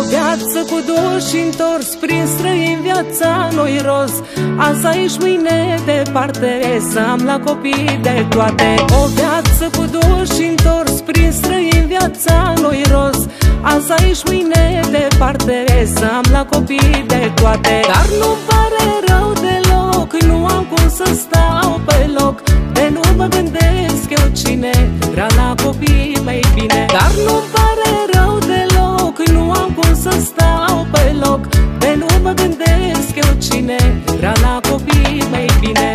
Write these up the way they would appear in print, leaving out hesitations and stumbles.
viață cu duși și întors, prin străini viața nu-i rost. Azi aici, mâine departe, să am la copii de toate. O viață cu duși și întors, prin străini viața nu-i rost. Azi aici, mâine departe, să am la copii de toate. Dar nu-mi pare rău deloc, nu am cum să stau pe loc, de nu mă gândesc eu cine vrea la copii mai bine. Dar nu-mi pare rău deloc, nu am cum să stau pe loc, de nu mă gândesc eu cine vrea la copii mai bine.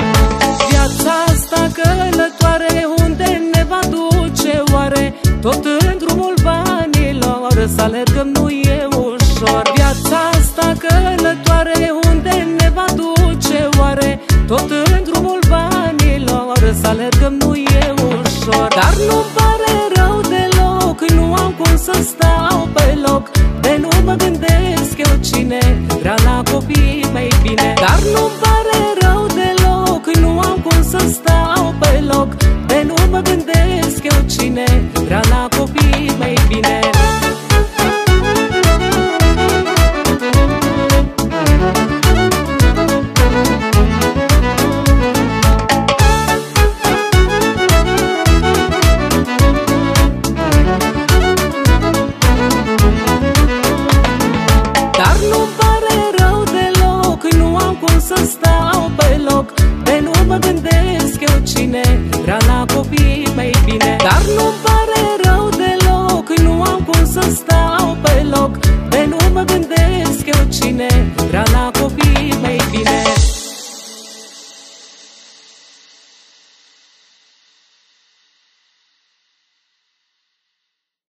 Tot